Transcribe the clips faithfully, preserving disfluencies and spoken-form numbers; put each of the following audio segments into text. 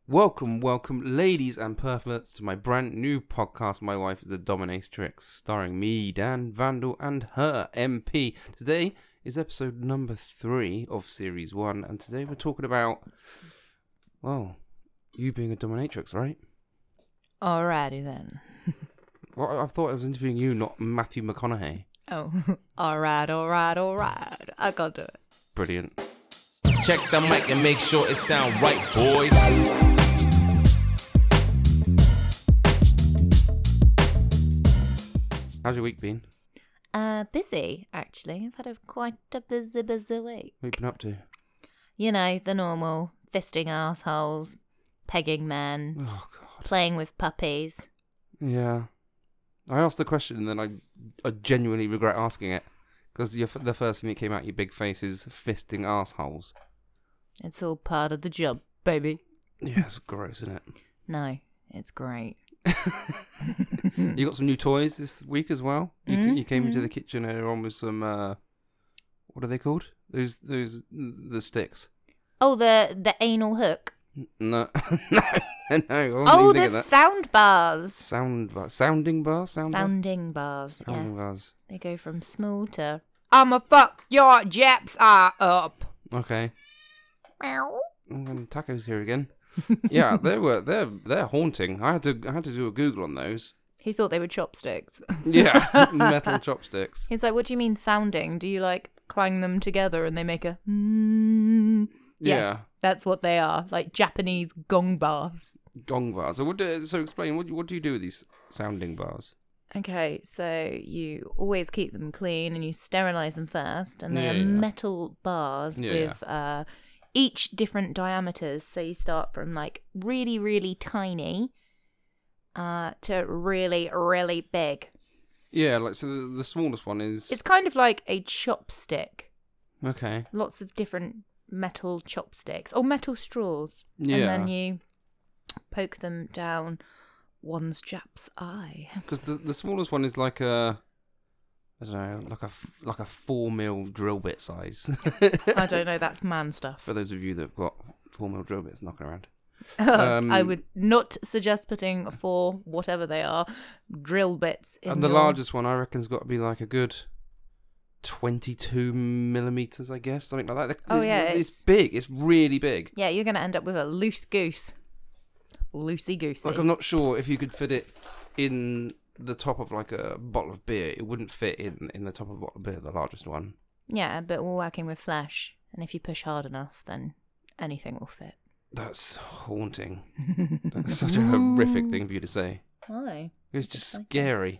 Welcome, welcome, ladies and perverts, to my brand new podcast, My Wife is a Dominatrix, starring me, Dan Vandal, and her, M P. Today is episode number three of series one, and today we're talking about, well, you being a dominatrix, right? Alrighty then. Well, I thought I was interviewing you, not Matthew McConaughey. Oh, alright, alright, alright. I got to it. Brilliant. Check the mic and make sure it sound right, boys. How's your week been? Uh, busy, actually. I've had a quite a busy, busy week. What have you been up to? You know, the normal fisting assholes, pegging men, Oh, God. playing with puppies. Yeah. I asked the question and then I, I genuinely regret asking it. Because the first thing that came out your big face is fisting assholes. It's all part of the job, baby. Yeah, it's gross, isn't it? No, it's great. You got some new toys this week as well. You, Mm-hmm. you came into the kitchen earlier on with some, uh, what are they called? Those, those, the sticks. Oh, the the anal hook. No, no, no. I wasn't Oh, even thinking the of that. sound bars. Sound bar, sounding bar, sound bar? Sounding bars. Sounding yes. bars. They go from small to I'ma fuck your Japs eye up. Okay. Meow. And tacos here again. Yeah, they were they're they're haunting. I had to I had to do a Google on those. He thought they were chopsticks. Yeah, metal chopsticks. He's like, what do you mean sounding? Do you like clang them together and they make a mm? Yes, Yeah. that's what they are. Like Japanese gong bars. Gong bars. So what? Do, so explain what what do you do with these sounding bars? Okay, so you always keep them clean and you sterilize them first, and they Yeah, are yeah. metal bars Yeah, with uh, each different diameters. So you start from like really, really tiny uh, to really, really big. Yeah, like so the, the smallest one is It's kind of like a chopstick. okay. Lots of different metal chopsticks or metal straws. Yeah. And then you poke them down one's Jap's eye. Because the the smallest one is like a I don't know, like a f- like a four mil drill bit size. I don't know, that's man stuff. For those of you that've got four mil drill bits knocking around. Um, I would not suggest putting four, whatever they are, drill bits in And the your... largest one I reckon's got to be like a good twenty-two millimeters, I guess, something like that. Oh, It's- yeah, it's, it's- big. It's really big. Yeah, you're going to end up with a loose goose. Loosey goosey. Like I'm not sure if you could fit it in the top of like a bottle of beer. It wouldn't fit in in the top of a bottle of beer, the largest one. Yeah, but we're working with flesh, and if you push hard enough, then anything will fit. That's haunting. That's such a horrific thing for you to say. Why? It's just scary.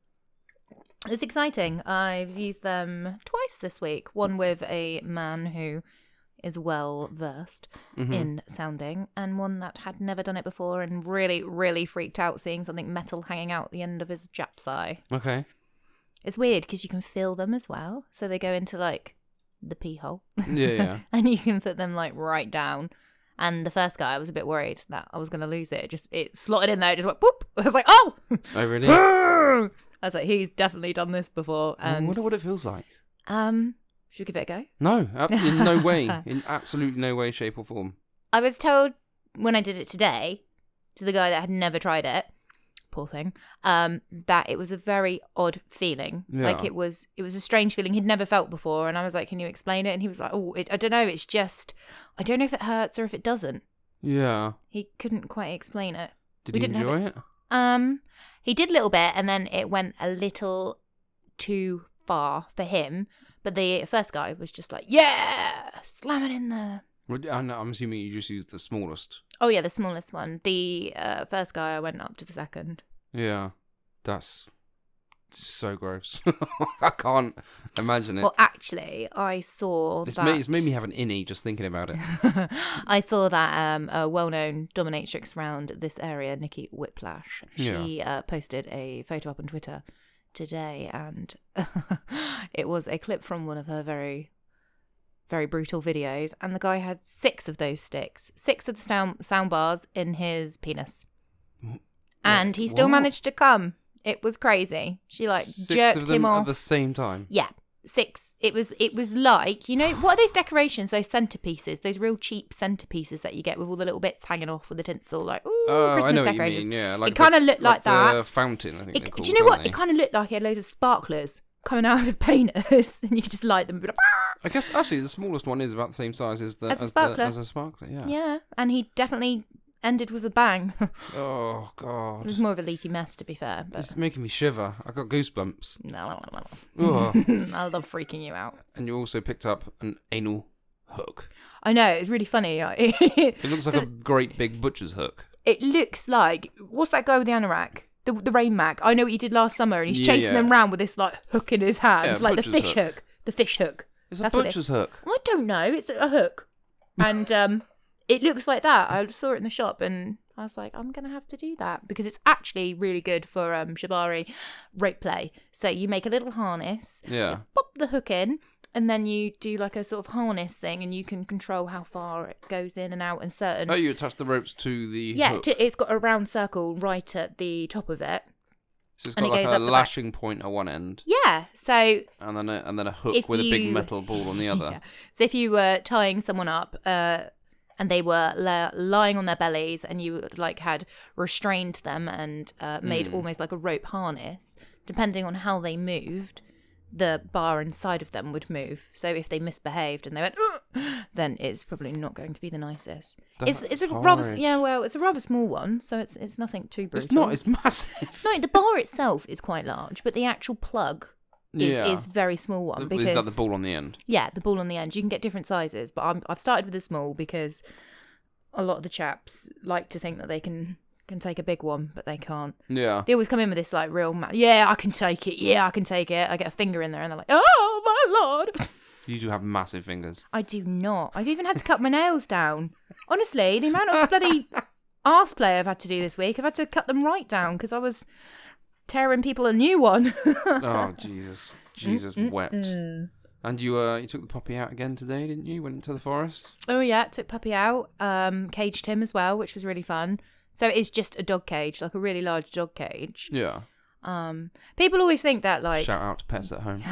It's exciting. I've used them twice this week. One with a man who is well versed Mm-hmm. in sounding, and one that had never done it before and really, really freaked out seeing something metal hanging out the end of his Jap's eye. Okay. It's weird because you can feel them as well. So they go into like the pee hole. Yeah, yeah. And you can put them like right down. And the first guy, I was a bit worried that I was going to lose it. It just, it slotted in there. It just went boop. I was like, oh! Oh, really? I I was like, he's definitely done this before. And wonder what it feels like. um, should we give it a go? No, absolutely in no way. In absolutely no way, shape, or form. I was told when I did it today to the guy that had never tried it, poor thing, um, that it was a very odd feeling. Yeah. Like it was, it was a strange feeling he'd never felt before. And I was like, "Can you explain it?" And he was like, "Oh, it, I don't know. It's just, I don't know if it hurts or if it doesn't." Yeah. He couldn't quite explain it. Did We you didn't have enjoy it? Um, he did a little bit, and then it went a little too far for him. But the first guy was just like, "Yeah, slam it in there." Well, I know- I'm assuming you just used the smallest. Oh yeah, the smallest one. The uh, first guy, I went up to the second. Yeah. That's so gross. I can't imagine it. Well, actually, I saw It's that. made, it's made me have an innie just thinking about it. I saw that um, a well-known dominatrix around this area, Nikki Whiplash. She uh, posted a photo up on Twitter today, and it was a clip from one of her very, very brutal videos. And the guy had six of those sticks, six of the sound sound bars in his penis, and he still What? managed to come. It was crazy. She like Six jerked of them him at off. the same time. Yeah, six. It was it was like, you know, what are those decorations, those centerpieces, those real cheap centerpieces that you get with all the little bits hanging off with the tinsel, like, ooh, Oh, Christmas I know decorations. what you mean. Yeah, like it kind of the- looked like, that. The fountain, I think. It, they're called, do you know what? aren't It they? kind of looked like it had loads of sparklers coming out of his painters, and you just light them. I guess actually the smallest one is about the same size as the As a as, sparkler. the, as a sparkler. Yeah. Yeah, and he definitely ended with a bang. It Oh god. was more of a leaky mess, to be fair. But It's making me shiver. I got goosebumps. no, no, no, no. Ugh. I love freaking you out. And you also picked up an anal hook. I know, it's really funny. It looks like So- a great big butcher's hook. It looks like, what's that guy with the anorak? The the Rain Mac. I know what you did last summer, and he's Yeah, chasing yeah. them round with this like hook in his hand, Yeah, like the butcher's fish hook. hook. The fish hook. It's a That's what it- butcher's hook. I don't know. It's a hook, and um, it looks like that. I saw it in the shop, and I was like, I'm gonna have to do that because it's actually really good for um shibari rope play. So you make a little harness, Yeah. pop the hook in, and then you do like a sort of harness thing, and you can control how far it goes in and out and certain. Oh, you attach the ropes to the yeah, hook. t- it's got a round circle right at the top of it. So it's and got it like goes a up the back. lashing point at one end, Yeah, so and then a, and then a hook If with a big you- metal ball on the other. yeah. So if you were tying someone up, uh, and they were la- lying on their bellies, and you like had restrained them and uh, made Mm. almost like a rope harness, depending on how they moved, the bar inside of them would move. So if they misbehaved and they went, "Ugh," then it's probably not going to be the nicest. it's it's a That's rather horrid. yeah, well, it's a rather small one, so it's it's nothing too brutal. It's not. It's massive. No, the bar itself is quite large, but the actual plug is Yeah. is very small one because Is that the ball on the end? yeah, the ball on the end. You can get different sizes, but I'm, I've started with the small because a lot of the chaps like to think that they can can take a big one, but they can't. Yeah. They always come in with this like real, ma- yeah, I can take it. Yeah, I can take it. I get a finger in there, and they're like, oh my lord. You do have massive fingers. I do not. I've even had to cut my nails down. Honestly, the amount of bloody arse play I've had to do this week, I've had to cut them right down because I was tearing people a new one. Oh Jesus, Jesus wept. And you uh, you took the puppy out again today, didn't you? Went into the forest. Oh yeah, took Puppy out, um, caged him as well, which was really fun. So it's just a dog cage, like a really large dog cage. Yeah. Um, people always think that like Shout out to pets at home.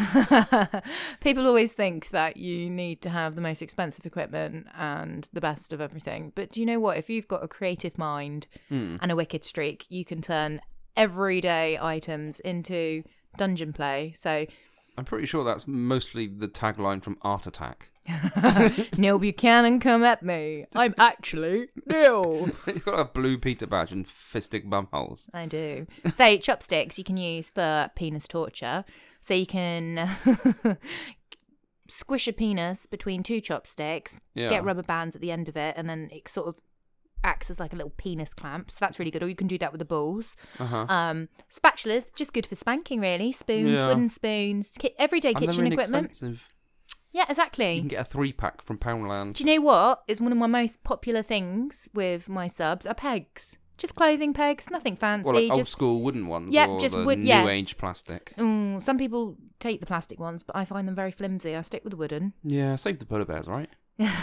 people always think that you need to have the most expensive equipment and the best of everything. But do you know what? If you've got a creative mind Hmm. and a wicked streak, you can turn everyday items into dungeon play. So I'm pretty sure that's mostly the tagline from Art Attack. Neil Buchanan, come at me. I'm actually Neil. You've got a blue Peter badge and fistic bumholes. I do. So chopsticks you can use for penis torture. So you can squish a penis between two chopsticks, Yeah. get rubber bands at the end of it, and then it sort of acts as like a little penis clamp. So that's really good. Or you can do that with the balls. Uh-huh. Um, spatulas, just good for spanking, really. Spoons, Yeah. wooden spoons, ki- everyday And they're kitchen equipment. inexpensive. Yeah, You exactly. can get a three pack from Poundland. Do you know what is one of my most popular things with my subs are pegs. Just clothing pegs, nothing fancy. Well, like old just school wooden ones, Yeah, or just the wood- new yeah. age plastic. Mm, some people take the plastic ones, but I find them very flimsy. I stick with the wooden. Yeah, save the polar bears, right?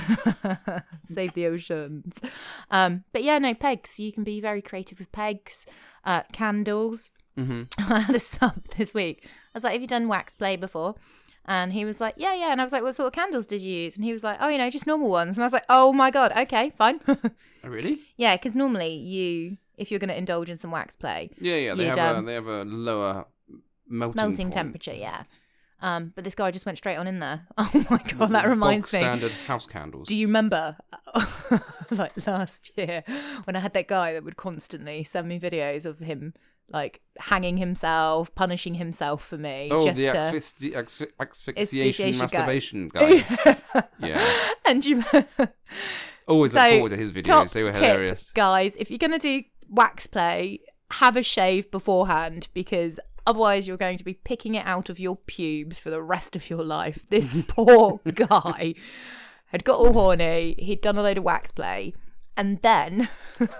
Save the oceans. Um, but yeah, no, pegs. You can be very creative with pegs. Uh, candles. Mm-hmm. I had a sub this week. I was like, have you done wax play before? And he was like, yeah, yeah. And I was like, what sort of candles did you use? And he was like, oh, you know, just normal ones. And I was like, oh my God, okay, fine. Oh, really? Yeah, because normally you, if you're going to indulge in some wax play, Yeah, yeah. They You'd, have a um, they have a lower melting melting point. temperature, yeah. Um, but this guy just went straight on in there. Oh my God, that Bog reminds me. standard house candles. Do you remember, like last year, when I had that guy that would constantly send me videos of him, like hanging himself, punishing himself for me? Oh, just the to... asphyxi- asphy- asphyxiation Asphyxiation guy. masturbation guy. Yeah. And you, Always So, look forward to his videos. top They were tip, hilarious. guys, if you're gonna do wax play, have a shave beforehand because otherwise you're going to be picking it out of your pubes for the rest of your life. This poor guy had got all horny. He'd done a load of wax play, and then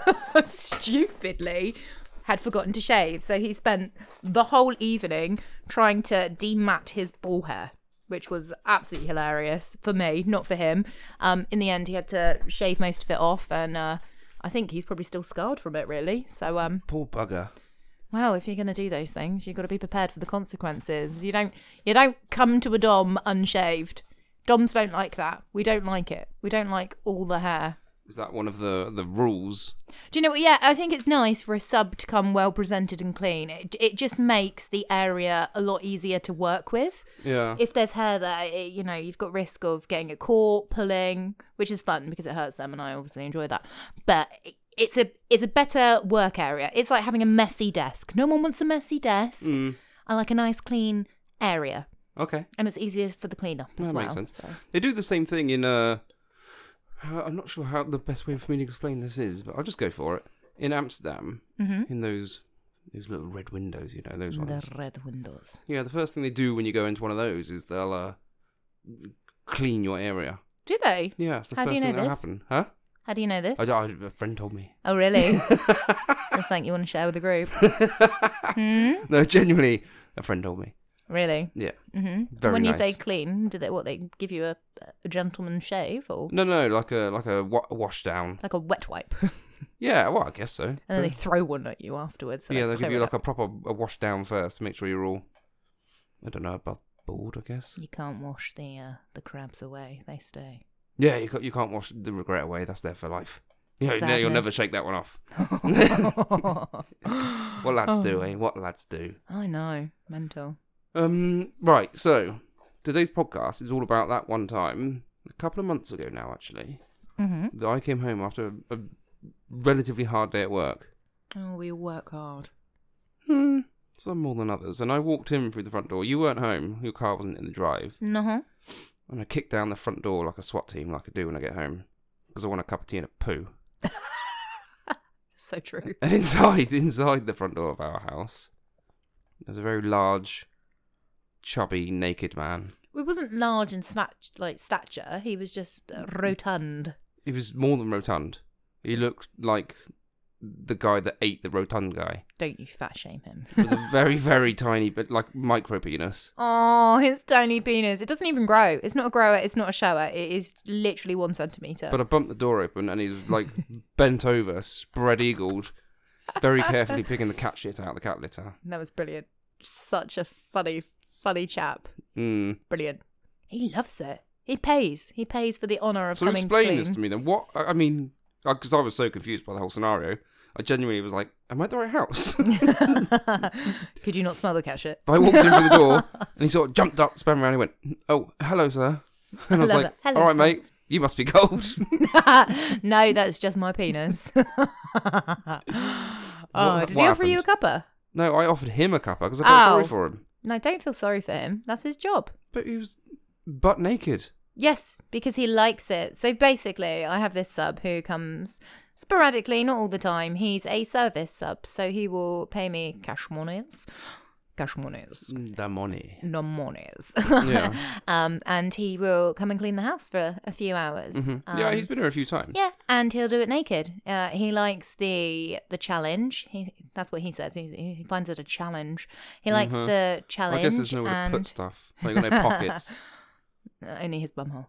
stupidly had forgotten to shave. So he spent the whole evening trying to demat his ball hair, which was absolutely hilarious for me, not for him. Um, in the end, he had to shave most of it off, and uh, I think he's probably still scarred from it, really. So, um, Poor bugger. Well, if you're going to do those things, you've got to be prepared for the consequences. You don't you don't come to a dom unshaved. Doms don't like that. We don't like it. We don't like all the hair. Is that one of the, the rules? Do you know what? Yeah, I think it's nice for a sub to come well presented and clean. It, it just makes the area a lot easier to work with. Yeah. If there's hair there, it, you know, you've got risk of getting it caught, pulling, which is fun because it hurts them, and I obviously enjoy that. But it's a it's a better work area. It's like having a messy desk. No one wants a messy desk. Mm. I like a nice clean area. Okay. And it's easier for the cleanup as that well. Makes sense. So. They do the same thing in... Uh, I'm not sure how the best way for me to explain this is, but I'll just go for it. In Amsterdam, mm-hmm. in those those little red windows, you know, those ones. The red windows. Yeah, the first thing they do when you go into one of those is they'll uh, clean your area. Do they? Yeah, it's the How do first you know thing that'll this? happen. Huh? How do you know this? I, I, a friend told me. Oh, really? That's something you want to share with the group. hmm? No, genuinely, a friend told me. Really? Yeah. Mm-hmm. Very when you nice. say clean, do they what they give you a, a gentleman's shave or No, no, like a like a wa- wash down. like a wet wipe, Yeah, well, I guess so. and then they throw one at you afterwards? So yeah, they they'll clear give you it like up. a proper a wash down first to make sure you're all, I don't know, above board, I guess. You can't wash the uh, the crabs away; they stay. Yeah, you can't, you can't wash the regret away. That's there for life. You know, you'll never Sadness. shake that one off. What lads do, eh? What lads do. I know, mental. Um, right, so today's podcast is all about that one time, a couple of months ago now, actually, Mm-hmm. that I came home after a, a relatively hard day at work. Oh, we work hard. Hmm, some more than others. And I walked in through the front door. You weren't home. Your car wasn't in the drive. No. And I kicked down the front door like a SWAT team, like I do when I get home, because I want a cup of tea and a poo. So true. And inside, inside the front door of our house, there's a very large, chubby, naked man. He wasn't large in snatch, like stature. He was just uh, rotund. He was more than rotund. He looked like the guy that ate the rotund guy. Don't you fat shame him. With a very, very tiny, but like micro penis. Oh, his tiny penis. It doesn't even grow. It's not a grower. It's not a shower. It is literally one centimetre. But I bumped the door open and he was like bent over, spread eagled, very carefully picking the cat shit out of the cat litter. That was brilliant. Such a funny, funny chap. Mm. Brilliant. He loves it. He pays. He pays for the honour of So coming explain clean. this to me then. What, I I mean, because I was so confused by the whole scenario, I genuinely was like, am I at the right house? Could you not smell the cat shit? But I walked in through the door and he sort of jumped up, spun around and went, oh, hello, sir. And I was Hello, like, hello, all right, sir." mate, you must be cold. No, that's just my penis. oh, What- did what he offer you a happened? cuppa? No, I offered him a cuppa because I felt Oh. sorry for him. No, don't feel sorry for him. That's his job. But he was butt naked. Yes, because he likes it. So basically, I have this sub who comes sporadically, not all the time. He's a service sub, so he will pay me cash monies. Cash monies. The money. No monies. Yeah. um, and he will come and clean the house for a few hours. Mhm. Um, yeah, he's been here a few times. Yeah, and he'll do it naked. Uh, he likes the the challenge. He that's what he says. He, he finds it a challenge. He likes Mhm. the challenge. I guess there's nowhere and to put stuff. Like, got no pockets. Uh, only his bumhole.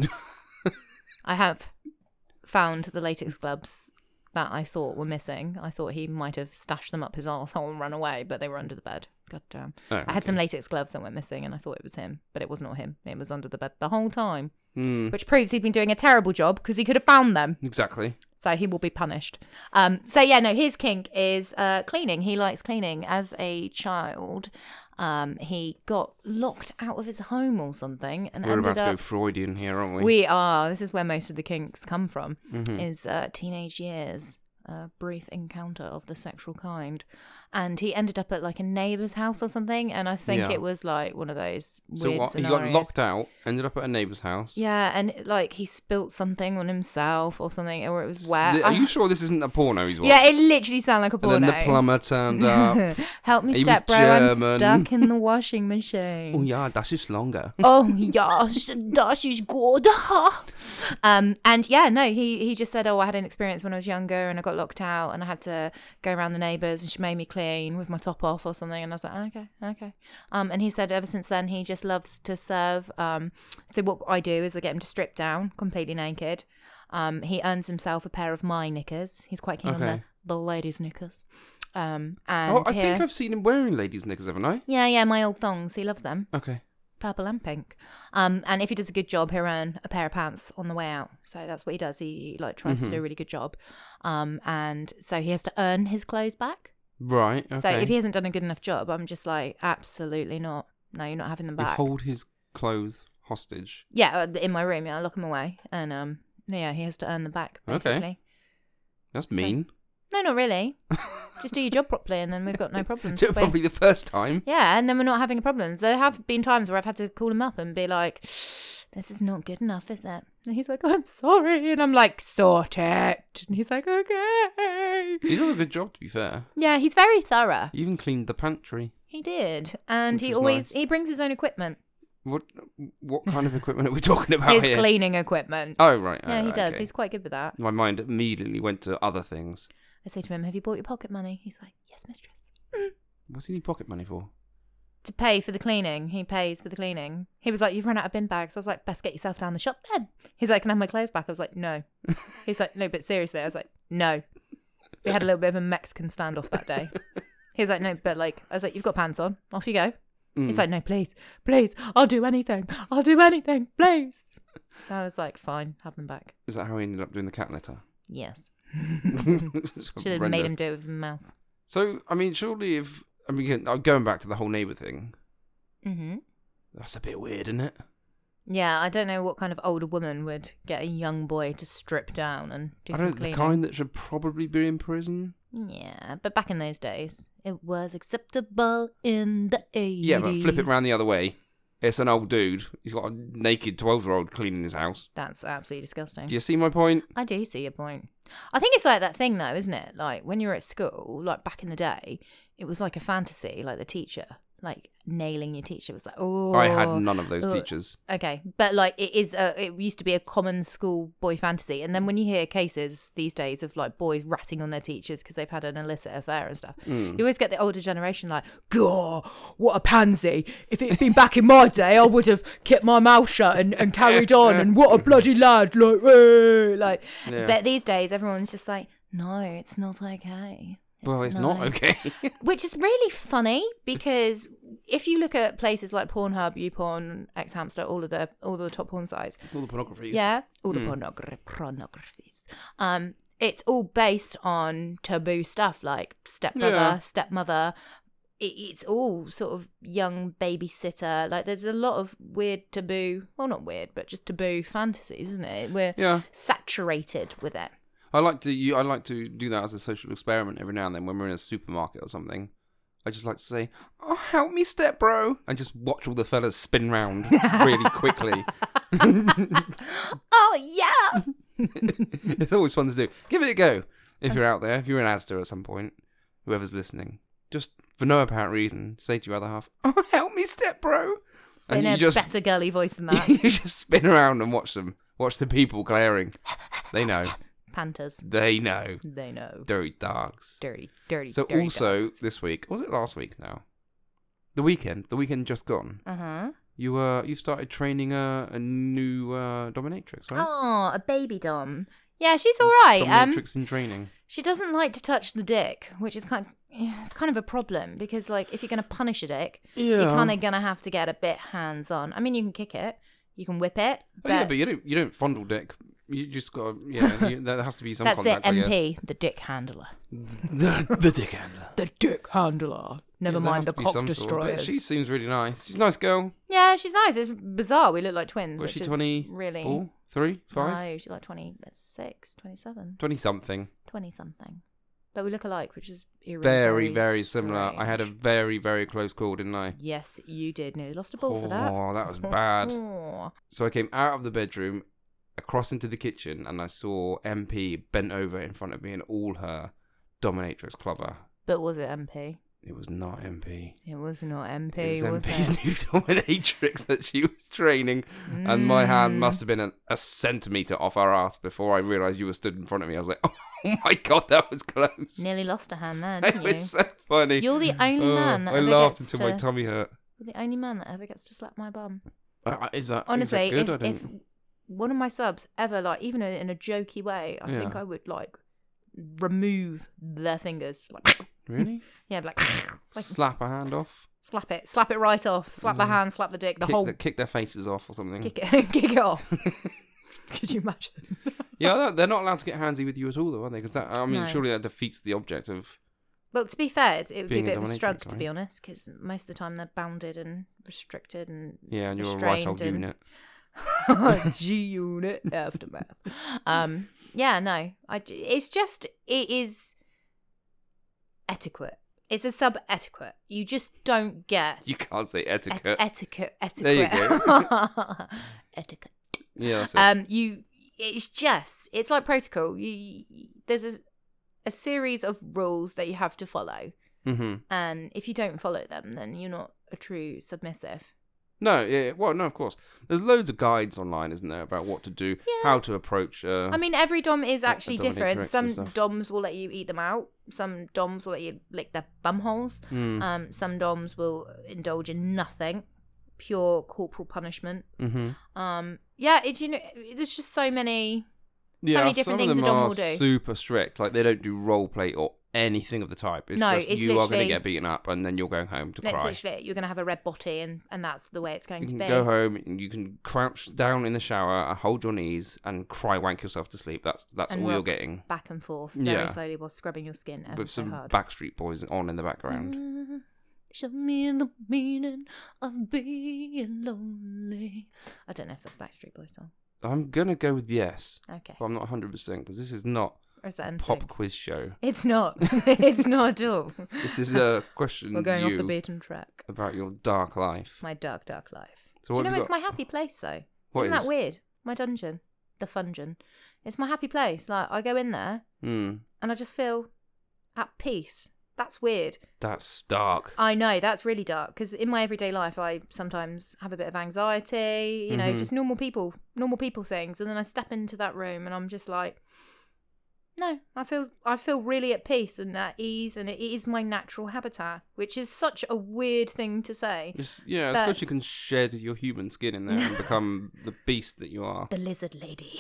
I have found the latex gloves that I thought were missing. I thought he might have stashed them up his arsehole and run away, but they were under the bed. God damn. Oh, I had okay. some latex gloves that went missing and I thought it was him, but it was not him. It was under the bed the whole time, Hmm, which proves he'd been doing a terrible job because he could have found them. exactly. So he will be punished. Um, so yeah, no, his kink is uh, cleaning. He likes cleaning. As a child, um, he got locked out of his home or something and We're about ended to up... go Freudian here, aren't we? We are. This is where most of the kinks come from, Mhm. is uh, teenage years, a brief encounter of the sexual kind. And he ended up at like a neighbour's house or something. And I think Yeah. it was like one of those So weird what? He scenarios. got locked out, ended up at a neighbour's house. Yeah, and like he spilt something on himself or something, or it was wet. Are you sure this isn't a porno he's watched? Yeah, it literally sounded like a porno. And then the plumber turned up. Help me, He was step bro. I'm German. stuck in the washing machine. Oh yeah, das ist longer. Oh yes, that is good. um, and yeah, no, he he just said, oh, I had an experience when I was younger, and I got locked out, and I had to go around the neighbours, and she made me clean with my top off or something, and I was like, okay, okay. Um, and he said ever since then he just loves to serve. Um, so what I do is I get him to strip down completely naked. Um, he earns himself a pair of my knickers. He's quite keen on Okay. the the ladies' knickers. Um, and Oh, I here, think I've seen him wearing ladies' knickers, haven't I? yeah, yeah, my old thongs. He loves them, Okay. purple and pink. Um, and if he does a good job, he'll earn a pair of pants on the way out. So that's what he does. He, he like tries Mm-hmm. to do a really good job. Um, and so he has to earn his clothes back. Right. Okay. So if he hasn't done a good enough job, I'm just like, absolutely not. No, you're not having them You back. hold his clothes hostage. Yeah, uh, in my room. Yeah, I lock him away, and um, yeah, he has to earn them back. Basically. Okay. That's mean. No, not really. Just do your job properly, and then we've got no problems. We're- Probably the first time. Yeah, and then we're not having problems. There have been times where I've had to call him up and be like, "This is not good enough, is it?" And he's like, "I'm sorry," and I'm like, "Sort it." And he's like, "Okay." He does a good job, to be fair. Yeah, he's very thorough. He even cleaned the pantry. He did, and Which he was always nice. he brings his own equipment, What what kind of equipment are we talking about his here? cleaning equipment. Oh, right. Yeah, oh, he does. okay. He's quite good with that. My mind immediately went to other things. I say to him, "Have you bought your pocket money?" He's like, "Yes, mistress." What's he need pocket money for? To pay for the cleaning. He pays for the cleaning. He was like, "You've run out of bin bags." I was like, "Best get yourself down the shop then." He's like, "Can I have my clothes back?" I was like, "No." He's like, "No, but seriously." I was like, "No." We had a little bit of a Mexican standoff that day. He was like, "No, but like," I was like, "You've got pants on. Off you go." Mm. He's like, "No, please, please. I'll do anything. I'll do anything, please." I was like, "Fine, have them back." Is that how he ended up doing the cat litter? Yes. It's Should have made horrendous. him do it with his mouth. So, I mean, surely if... I mean, going back to the whole neighbour thing, Mm-hmm. that's a bit weird, isn't it? Yeah, I don't know what kind of older woman would get a young boy to strip down and do I some don't know, the cleaning. kind that should probably be in prison. Yeah, but back in those days, it was acceptable in the eighties. Yeah, but flip it round the other way. It's an old dude. He's got a naked twelve-year-old cleaning his house. That's absolutely disgusting. Do you see my point? I do see your point. I think it's like that thing though, isn't it? Like when you were at school, like back in the day, it was like a fantasy, like the teacher, like nailing your teacher was like, oh. I had none of those oh. teachers. Okay, but like it is, a, it used to be a common school boy fantasy, and then when you hear cases these days of like boys ratting on their teachers because they've had an illicit affair and stuff, Mm. you always get the older generation like, "God, what a pansy! If it had been back in my day, I would have kept my mouth shut and, and carried on. And what a bloody lad!" Like, eh, like. Yeah. But these days, everyone's just like, "No, it's not okay." Well, it's not okay. Which is really funny because if you look at places like Pornhub, YouPorn, Xhamster, all of the all the top porn sites, All the pornography. yeah, all the Mm. pornogra- pornographies, um, it's all based on taboo stuff like stepbrother, Yeah. stepmother. It, it's all sort of young babysitter. Like there's a lot of weird taboo. Well, not weird, but just taboo fantasies, isn't it? We're Yeah. saturated with it. I like to you. I like to do that as a social experiment every now and then when we're in a supermarket or something. I just like to say, "Oh, help me, step bro," and just watch all the fellas spin round really quickly. Oh yeah. It's always fun to do. Give it a go if you're out there. If you're in Asda at some point, whoever's listening, just for no apparent reason, say to your other half, "Oh, help me, step bro," and In you a just better girly voice than that. you just spin around and watch them. Watch the people glaring. They know. Panthers. They know. They know. Dirty dogs. Dirty, dirty, So dirty also dogs. this week, was it last week now? The weekend, the weekend just gone. Uh-huh. You uh, you started training a, a new uh, dominatrix, right? Oh, a baby dom. Yeah, she's all right. Um, Dominatrix in training. she doesn't like to touch the dick, which is kind of, yeah, it's kind of a problem because, like, if you're going to punish a dick, you're kind of going to have to get a bit hands-on. I mean, you can kick it, you can whip it, Oh, but, yeah, but you don't you don't fondle dick. You just got yeah. You, there has to be some that's it. contact. I M guess. P, the dick handler. the the dick handler. The dick handler. Never Yeah, there mind has the to be cock some sort of- but destroyers. she seems really nice. She's a nice girl. Yeah, she's nice. It's bizarre. We look like twins, Was which she is twenty? really Four, three, five, No, she's like twenty-six, twenty-seven, twenty something. twenty something. But we look alike, which is really Very very similar. I had a strange. very very close call, didn't I? Yes, you did. Nearly lost a ball for that. Oh, that was bad. Oh. So I came out of the bedroom, across into the kitchen, and I saw M P bent over in front of me in all her dominatrix clubber. But was it M P? It was not M P. It was not M P, It was was M P's it? new dominatrix that she was training, and my hand Mm. must have been a, a centimetre off her ass before I realised you were stood in front of me. I was like, oh my god, that was close. Nearly lost a hand there, It didn't you? was so funny. You're the only Oh, man that I ever laughed gets until to... my tummy hurt. You're the only man that ever gets to slap my bum. Uh, is that Honestly, is that good? I if, don't... if one of my subs ever, like, even in a jokey way, I Yeah. think I would, like, remove their fingers. Like, Really? Yeah, like, like Slap a hand off. slap it, slap it right off, slap the hand, slap the dick, the kick, whole the, kick their faces off or something. kick it, kick it off. Could you imagine? Yeah, they're- they're not allowed to get handsy with you at all, though, are they? Because that, I mean, No. surely that defeats the object of. Well, to be fair, it would Being be a a bit of a dominatrix, struggle, to right? be honest, because most of the time they're bounded and restricted and Yeah, and you're a right old restrained unit. G unit aftermath. Um, yeah, no, I. j- It's just it is etiquette. It's a sub etiquette. You just don't get You can't say et- etiquette. etiquette. Etiquette. There you go. Etiquette. Yeah, that's it. Um, you. It's just. It's like protocol. You. There's a, a series of rules that you have to follow, hmm and if you don't follow them, then you're not a true submissive. No, yeah, well, no, of course. There's loads of guides online, isn't there, about what to do, Yeah. how to approach. Uh, I mean, every dom is a- a actually dominatrix different. and Some stuff. doms will let you eat them out. Some doms will let you lick their bumholes. mm, Um, some doms will indulge in nothing, pure corporal punishment. hmm Um, yeah, it's you know, there's just so many. Yeah, many different some of things them a dom are will do. super strict. Like they don't do role play or anything of the type. It's No, just it's you are going to literally- get beaten up, and then you're going home to That's cry. literally it. You're gonna have a red body, and and that's the way it's going You to can be. go home, and you can crouch down in the shower, and hold your knees, and cry wank yourself to sleep. That's that's And all you're rock getting. back and forth very Yeah. slowly while scrubbing your skin ever With so some hard. Backstreet Boys on in the background. Mm, Show me the meaning of being lonely. I don't know if that's Backstreet Boys song. I'm gonna go with yes, Okay. but I'm not one hundred percent because this is not Or is that a N pop Sync? quiz show. It's not. It's not at all. This is a question We're going you off the beaten track. about your dark life. My dark, dark life. So Do you what know have you it's got? my happy place though? What Isn't is? that weird? My dungeon, the Fungeon. It's my happy place. Like I go in there Hmm, and I just feel at peace. That's weird. that's dark. I know that's really dark because in my everyday life I sometimes have a bit of anxiety, you know, Mhm. just normal people, normal people things, and then I step into that room and I'm just like, no, I feel I feel really at peace and at ease, and it is my natural habitat, which is such a weird thing to say. It's, yeah, I But- suppose you can shed your human skin in there and become the beast that you are. The lizard lady.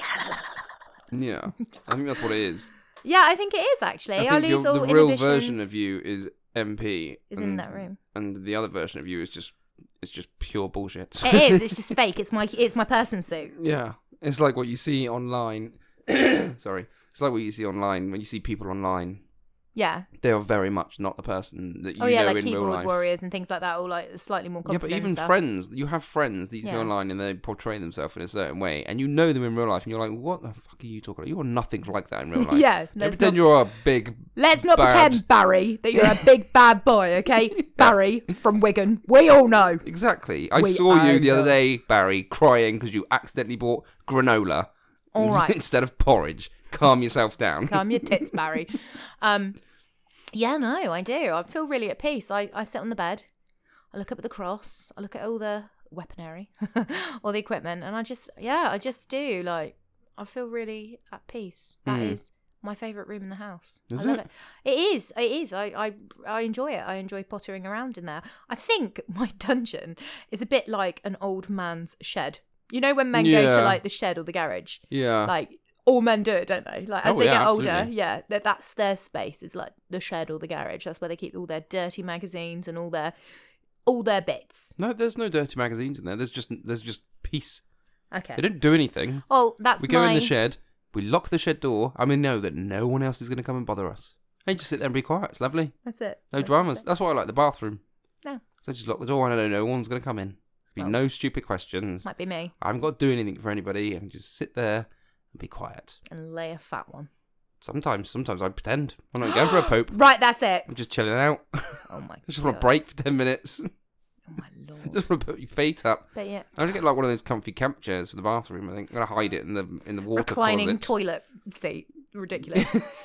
Yeah, I think that's what it is. Yeah, I think it is actually. I I, think lose your- all the real inhibitions. version of you is M P. Is and, in that room. and the other version of you is just it's just pure bullshit. It is. It's just fake. It's my it's my person suit. Yeah, it's like what you see online. Sorry, it's like what you see online when you see people online. Yeah. They are very much not the person that you Oh yeah, know like in real keyboard life. warriors and things like that, or like slightly more Yeah, confident. but even stuff. friends, you have friends that you see Yeah. online and they portray themselves in a certain way, and you know them in real life, and you're like, "What the fuck are you talking about? You are nothing like that in real life." Yeah, You let's pretend not, you're a big. let's not bad- pretend, Barry, that you're a big bad boy, okay? Barry from Wigan, we all know. Exactly. I We saw you are the other the- day, Barry, crying because you accidentally bought granola All right. instead of porridge. Calm yourself down. Calm your tits, Barry. Um, yeah, no, I do. I feel really at peace. I, I sit on the bed, I look up at the cross, I look at all the weaponry, all the equipment, and I just, yeah, I just do. Like, I feel really at peace. That Mm. is my favourite room in the house. Is I love it? it? It is. It is. I, I, I enjoy it. I enjoy pottering around in there. I think my dungeon is a bit like an old man's shed. You know when men go Yeah. to like the shed or the garage? Yeah. Like all men do it, don't they? Like as Oh, they yeah, get older, absolutely. yeah, that that's their space. It's like the shed or the garage. That's where they keep all their dirty magazines and all their all their bits. no, there's no dirty magazines in there. There's just there's just peace. Okay. They don't do anything. Oh, that's We go my. in the shed. We lock the shed door, and we know that no one else is going to come and bother us. And you just sit there and be quiet. It's lovely. That's it. No That's dramas. just it. That's why I like the bathroom. No. So I just lock the door, and I know no one's going to come in. There'll be Well. no stupid questions. Might be me I haven't got to do anything for anybody. I can just sit there and be quiet. and lay a fat one. Sometimes, sometimes I pretend. I'm not going for a poop. Right, that's it. I'm just chilling out. Oh my I just god. want a break for ten minutes. Oh my lord. Just want to put your feet up. But yeah, I'm gonna get like one of those comfy camp chairs for the bathroom. I think I'm gonna hide it in the in the water reclining closet. toilet seat. Ridiculous.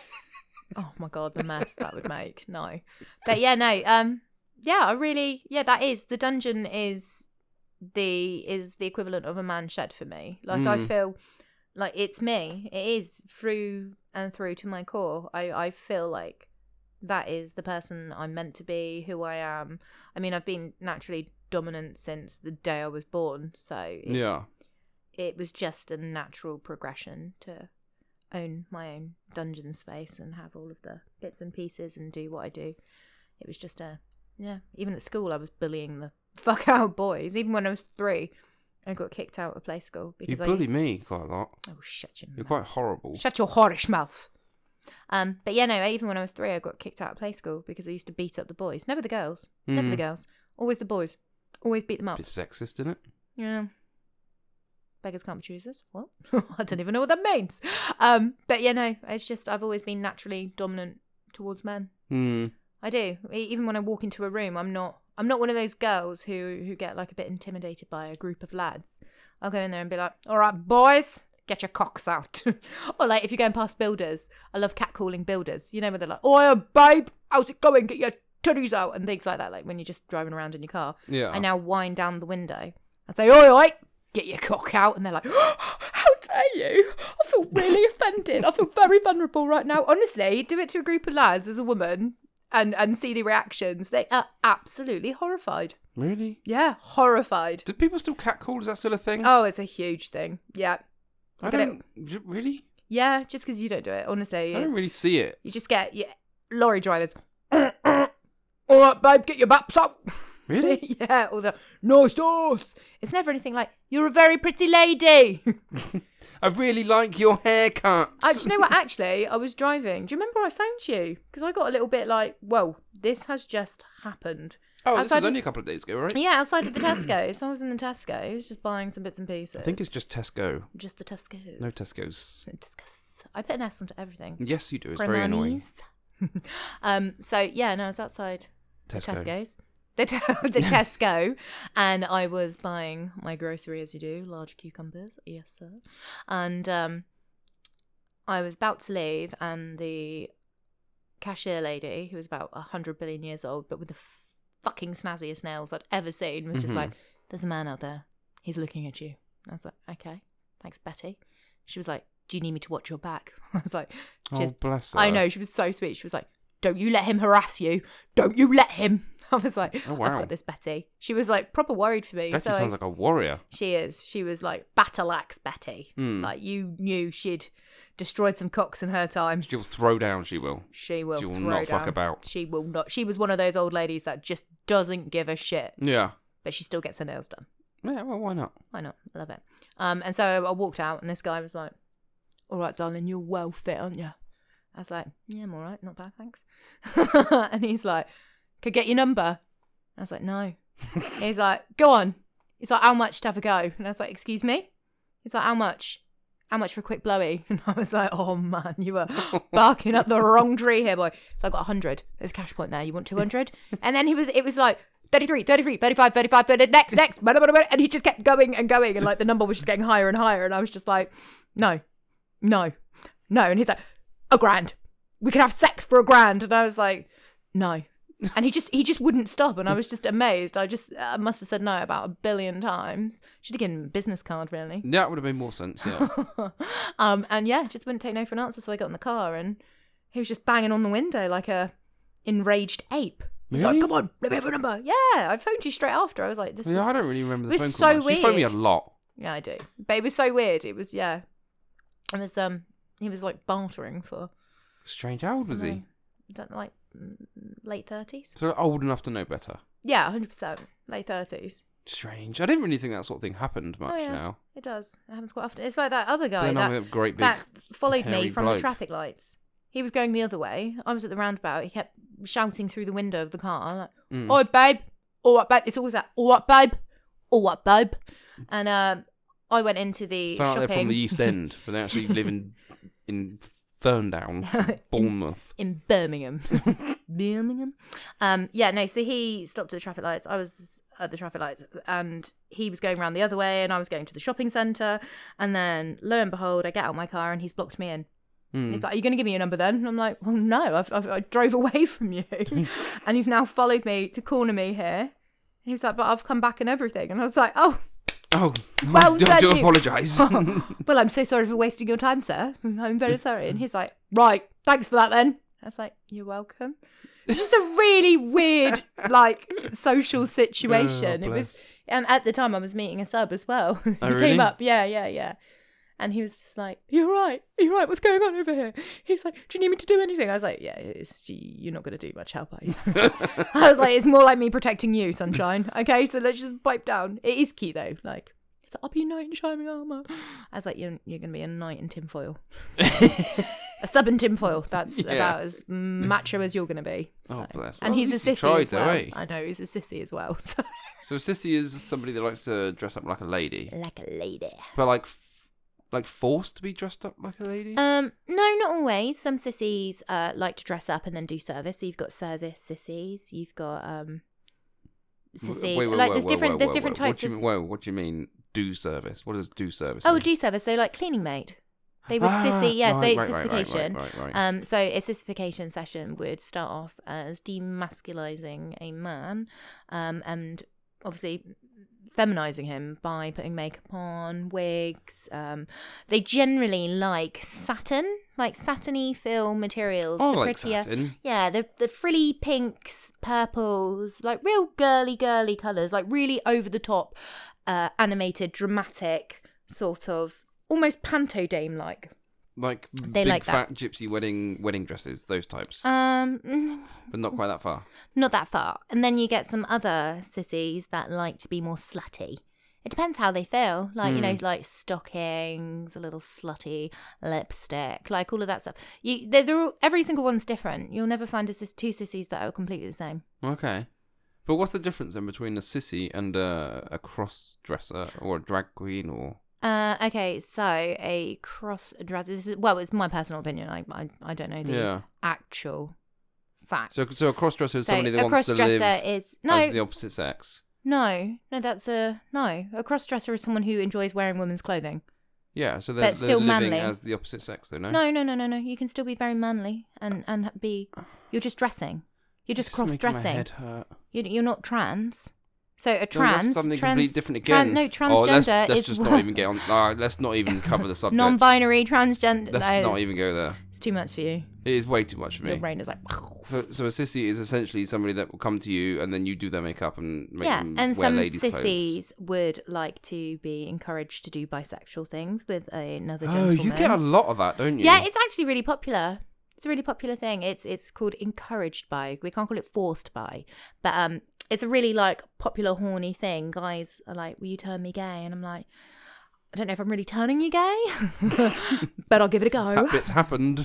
Oh my god, the mess that would make. No. But yeah, no. Um yeah, I really yeah, that is the dungeon is the is the equivalent of a man shed for me. Like I Mm. feel like it's me. It is through and through to my core. I I feel like that is the person I'm meant to be, who I am. I mean, I've been naturally dominant since the day I was born, so it, Yeah. it was just a natural progression to own my own dungeon space and have all of the bits and pieces and do what I do. It was just a, yeah, even at school I was bullying the fuck out of boys. Even when I was three, I got kicked out of play school. because You I bully used... me quite a lot. Oh, shut your You're mouth. quite horrible. Shut your whorish mouth. Um, but yeah, no, even when I was three, I got kicked out of play school because I used to beat up the boys. Never the girls. Never Mm. the girls. Always the boys. Always beat them up. Bit sexist, isn't it? Yeah. Beggars can't be choosers. What? I don't even know what that means. Um, but yeah, no, it's just I've always been naturally dominant towards men. Hmm. I do. E- Even when I walk into a room, I'm not. I'm not one of those girls who who get like a bit intimidated by a group of lads. I'll go in there and be like, "All right, boys, get your cocks out." Or like if you're going past builders, I love catcalling builders. You know where they're like, "Oh, babe, how's it going? Get your titties out," and things like that. Like when you're just driving around in your car. Yeah. I now wind down the window. I say, "Oi, oi, get your cock out," and they're like, "How dare you? I feel really offended. I feel very vulnerable right now." Honestly, do it to a group of lads as a woman and, and see the reactions. They are absolutely horrified. Really? Yeah, horrified. Do people still catcall? Is that still a thing? Oh, it's a huge thing. Yeah. I get don't. J- Really? Yeah, just because you don't do it, honestly. I It's, don't really see it. you just get yeah, lorry drivers. All right, babe, get your baps up. Really? Yeah, all the no sauce. It's never anything like, "You're a very pretty lady." I really like your haircut. Uh, do you know what? Actually, I was driving. Do you remember I phoned you? Because I got a little bit like, whoa, this has just happened. Oh, this outside was of- only a couple of days ago, right? Yeah, outside of the Tesco. So I was in the Tesco, just buying some bits and pieces. I think it's just Tesco. just the Tesco. No Tesco's. Tesco's. I put an S onto everything. Yes, you do. It's very annoying. Cremonies. um. So yeah, no, I was outside the Tesco. Tesco's. The, te- the Tesco, and I was buying my grocery as you do, large cucumbers, yes sir, and um, I was about to leave, and the cashier lady, who was about a hundred billion years old, but with the f- fucking snazziest nails I'd ever seen, was just Mhm. like, "There's a man out there, he's looking at you." And I was like, "Okay, thanks, Betty." She was like, "Do you need me to watch your back?" I was like, Oh, bless her. I know, she was so sweet. She was like, "Don't you let him harass you. Don't you let him." I was like, Oh, wow. "I've got this, Betty." She was like proper worried for me. Betty so I- sounds like a warrior. she is. She was like battle axe Betty. Hmm. Like you knew she'd destroyed some cocks in her time. She'll throw down, she will. She will. She will throw not fuck down. about. She will not. She was one of those old ladies that just doesn't give a shit, Yeah. but she still gets her nails done. Yeah, well, why not? Why not? I love it. Um, and so I walked out, and this guy was like, "All right, darling, you're well fit, aren't you?" I was like, "Yeah, I'm all right, not bad, thanks." And he's like, "Could get your number?" I was like, "No." He's like, "Go on." He's like, "How much to have a go?" And I was like, "Excuse me?" He's like, "How much? How much for a quick blowy?" And I was like, "Oh man, you were barking up the wrong tree here, boy." So I got one hundred. There's a cash point there. You want two hundred? And then he was, it was like, thirty-three, thirty-three, thirty-five, thirty-five, thirty, next, next, blah, blah, blah, blah, and he just kept going and going, and like the number was just getting higher and higher, and I was just like, no, no, no, and he's like, "A grand, we can have sex for a grand," and I was like, "No," and he just he just wouldn't stop, and I was just amazed. I just I must have said no about a billion times. Should have given him a business card, really. That would have made more sense, yeah. um, and yeah, just wouldn't take no for an answer, so I got in the car, and he was just banging on the window like a enraged ape. He's Really? like, "Come on, let me have a number." Yeah, I phoned you straight after. I was like, "This yeah, was I don't really remember the it was phone call so much. You phoned me a weird. lot. Yeah, I do. But it was so weird. It was, yeah. It was, um, he was like bartering for Strange. How old was he? something, I don't know, like mm, late thirties. So old enough to know better. Yeah, one hundred percent. Late thirties. Strange. I didn't really think that sort of thing happened much Oh, yeah. now. It does. It happens quite often. It's like that other guy Then I'm that, a great big. that followed hairy me from bloke. the traffic lights. He was going the other way. I was at the roundabout. He kept shouting through the window of the car, like, Mm. "Oi, babe. All right, babe." It's always that, "All right, babe. All right, babe." And um, I went into the It's like shopping. they're from the East End, but they actually live in in Ferndown, Bournemouth. in Birmingham. Birmingham. Um, yeah, no, so he stopped at the traffic lights. I was at the traffic lights, and he was going around the other way, and I was going to the shopping centre. And then, lo and behold, I get out of my car, and he's blocked me in. Mm. He's like, "Are you going to give me your number then?" And I'm like, "Well, no, I've, I've, I drove away from you. And you've now followed me to corner me here." And he was like, "But I've come back and everything." And I was like, "Oh, Oh, Well I do, done, do you- apologise. well, I'm so sorry for wasting your time, sir. I'm very sorry." And he's like, "Right, thanks for that then." I was like, "You're welcome." It's just a really weird, like, social situation. Oh, it was, bless. and at the time I was meeting a sub as well. He Oh, really? came up, yeah, yeah, yeah. And he was just like, "You're right. You're right. What's going on over here?" He was like, "Do you need me to do anything?" I was like, "Yeah, it's, you're not going to do much help, are you?" I was like, "It's more like me protecting you, sunshine. Okay, so let's just pipe down." It is cute though. Like, it's like, "I'll be a knight in shining armour." I was like, "You're, you're going to be a knight in tinfoil." A sub in tinfoil. That's Yeah. about as macho as you're going to be. So. Oh, bless. And Well, he's at a least he sissy tried as though, well. eh? I know, he's a sissy as well. So. So a sissy is somebody that likes to dress up like a lady, Like a lady. but like, f- like forced to be dressed up like a lady. Um, no, not always. Some sissies uh, like to dress up and then do service. So you've got service sissies. You've got um, sissies. Wait, wait, like wait, there's wait, different. wait, there's wait, different wait. types What do you of. mean, whoa, what do you mean do service? What does do service Oh, mean? do service. So like cleaning maid. They would Ah, sissy. Yeah. right, so right, it's right, right, sissification. right, right, right. Um, so a sissification session would start off as demasculizing a man, um, and obviously feminizing him by putting makeup on, wigs. Um, they generally like satin, like satiny feel materials. Oh, the like prettier, satin. yeah, the the frilly pinks, purples, like real girly, girly colours, like really over the top, uh, animated, dramatic, sort of almost panto dame like. Like They big like fat gypsy wedding wedding dresses, those types, Um. mm, but not quite that far. Not that far. And then you get some other sissies that like to be more slutty. It depends how they feel. Like, you know, like stockings, a little slutty lipstick, like all of that stuff. You, they're, they're all, every single one's different. You'll never find a sis, two sissies that are completely the same. Okay, but what's the difference then between a sissy and a, a cross dresser or a drag queen or? Uh, okay, so a cross dresser. This is well, it's my personal opinion. I I, I don't know the Yeah. actual facts. So, so a cross dresser is So somebody that a wants to cross-dresser live is no, as the opposite sex. no, no. That's a no. A cross dresser is someone who enjoys wearing women's clothing. Yeah, so they're, But they're still living manly. as the opposite sex, though. No, No, no, no, no, no. You can still be very manly and and be. You're just dressing. You're just It's cross making my dressing. head hurt. You're, you're not trans. So a No, trans. that's something trans, completely different tran- again. no, Oh, let's, transgender let's is just not even get on. Uh, let's not even cover the subject. non-binary transgender. Let's that not is- even go there. It's too much for you. It is way too much for Your me. brain is like. So, so a sissy is essentially somebody that will come to you and then you do their makeup and make Yeah, them and wear some ladies' clothes. sissies would like to be encouraged to do bisexual things with another Oh, gentleman. you get a lot of that, don't you? Yeah, it's actually really popular. It's a really popular thing. It's it's called encouraged by. We can't call it forced by, but um, it's a really like popular horny thing. Guys are like, "Will you turn me gay?" And I'm like, I don't know if I'm really turning you gay, but I'll give it a go. That bit's happened.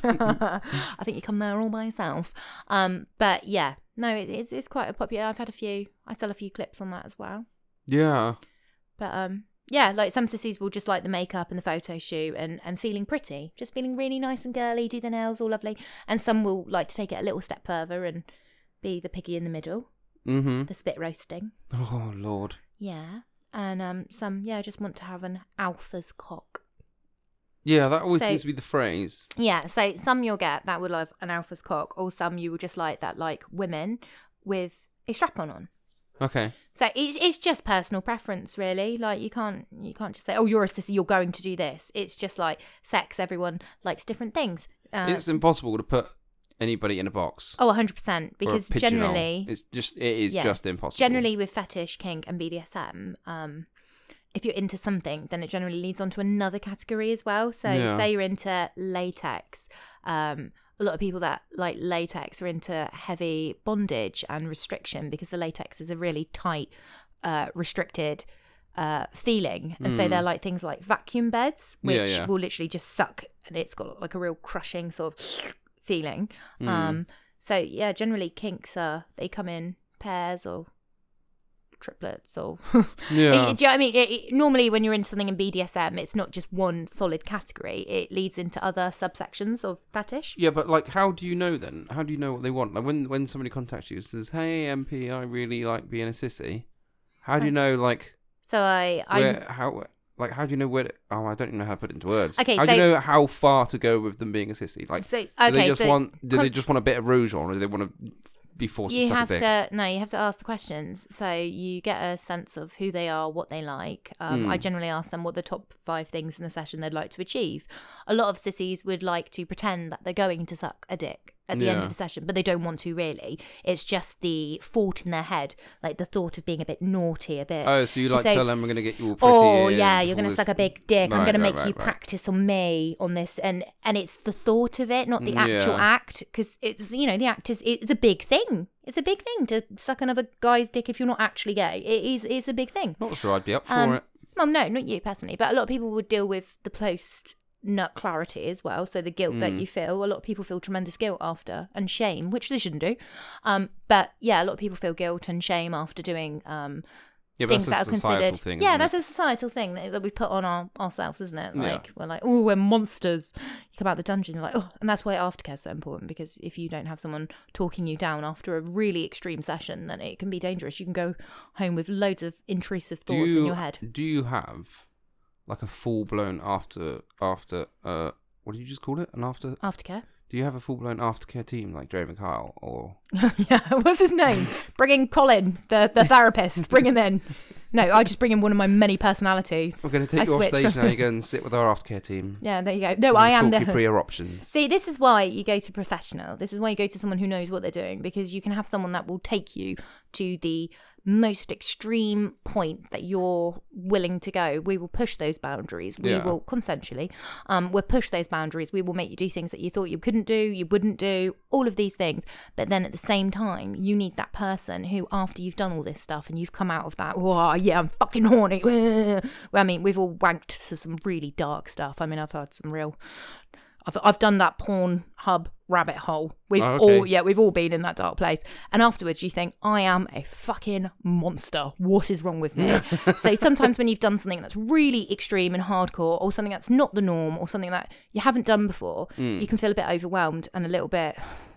I think you come there all by yourself. Um, but yeah, no, it, it's it's quite a popular. I've had a few. I sell a few clips on that as well. Yeah. But um, yeah, like some sissies will just like the makeup and the photo shoot and, and feeling pretty, just feeling really nice and girly, do their nails all lovely. And some will like to take it a little step further and be the piggy in the middle, Mm-hmm. the spit roasting. Oh, Lord. Yeah. And um, some, yeah, just want to have an alpha's cock. Yeah, that always So- seems to be the phrase. Yeah, so some you'll get that would love an alpha's cock, or some you will just like that like women with a strap-on on. Okay. So it's it's just personal preference, really. Like you can't you can't just say, oh, you're a sissy, you're going to do this. It's just like sex. Everyone likes different things. Uh, It's impossible to put anybody in a box. oh, one hundred percent. or a Because pigeonhole. generally, It's just, it is Yeah. just impossible. generally with fetish, kink, and B D S M, um, if you're into something, then it generally leads on to another category as well. So Yeah. say you're into latex. Um, a lot of people that like latex are into heavy bondage and restriction because the latex is a really tight, uh, restricted uh, feeling. And so they're like things like vacuum beds, which Hmm. Yeah, yeah. will literally just suck, and it's got like a real crushing sort of feeling. Hmm. Um, so yeah, generally kinks are, they come in pairs or triplets or Yeah. It- do you know what I mean? It, it, normally when you're into something in B D S M, it's not just one solid category. It leads into other subsections of fetish. Yeah, but like, how do you know then? How do you know what they want? Like, when when somebody contacts you and says, "Hey, M P, I really like being a sissy," how do you know like So I, I where how like how do you know where? Oh, I don't even know how to put it into words. Okay, how do you so- know how far to go with them being a sissy? Like, so do they okay, just so want do they con- just want a bit of rouge on, or do they want to be forced to you suck have a dick? to no, you have to ask the questions. So you get a sense of who they are, what they like. Um, I Hmm. generally ask them what the top five things in the session they'd like to achieve. A lot of sissies would like to pretend that they're going to suck a dick at the end Yeah. of the session, but they don't want to really. It's just the thought in their head, like the thought of being a bit naughty, a bit. Oh, so you like So- tell them we're going to get you all pretty. Oh in yeah, you're before gonna this- suck a big dick. I'm Right, gonna right, make right, you right. practice on me on this, and and it's the thought of it, not the actual Yeah. act, because it's you know the act is it's a big thing. It's a big thing to suck another guy's dick if you're not actually gay. It is it's a big thing. Not sure I'd be up for Um, it. Well, no, not you personally, but a lot of people would deal with the post nut clarity as well. So the guilt Mm. that you feel, a lot of people feel tremendous guilt after and shame, which they shouldn't do. Um, but yeah, a lot of people feel guilt and shame after doing um Yeah, but things that's that a are societal considered. thing. yeah, isn't that's it? a societal thing that, that we put on our, ourselves, isn't it? Yeah. Like we're like, oh, we're monsters. You come out the dungeon, you're like, oh, and that's why aftercare is so important, because if you don't have someone talking you down after a really extreme session, then it can be dangerous. You can go home with loads of intrusive Do thoughts you, in your head. Do you have like a full blown after after uh what did you just call it? An after? Aftercare. Do you have a full blown aftercare team like Jeremy Kyle or? Yeah, what's his name? Bring in Colin, the, the therapist. Bring him in. No, I just bring in one of my many personalities. We're going to I take you off switch stage from- now. You go and sit with our aftercare team. Yeah, there you go. No, And I we'll am talk you the. through your options. See, this is why you go to professional. This is why you go to someone who knows what they're doing, because you can have someone that will take you to the most extreme point that you're willing to go. We will push those boundaries. We Yeah. will consensually. Um, we'll push those boundaries. We will make you do things that you thought you couldn't do, you wouldn't do, all of these things. But then at the same time, you need that person who, after you've done all this stuff and you've come out of that, oh yeah, I'm fucking horny. Well, I mean, we've all wanked to some really dark stuff. I mean, I've had some real. I've I've done that porn hub rabbit hole. We've Oh, okay. all yeah, we've all been in that dark place. And afterwards, you think, I am a fucking monster. What is wrong with me? So sometimes when you've done something that's really extreme and hardcore, or something that's not the norm, or something that you haven't done before, Mm. you can feel a bit overwhelmed and a little bit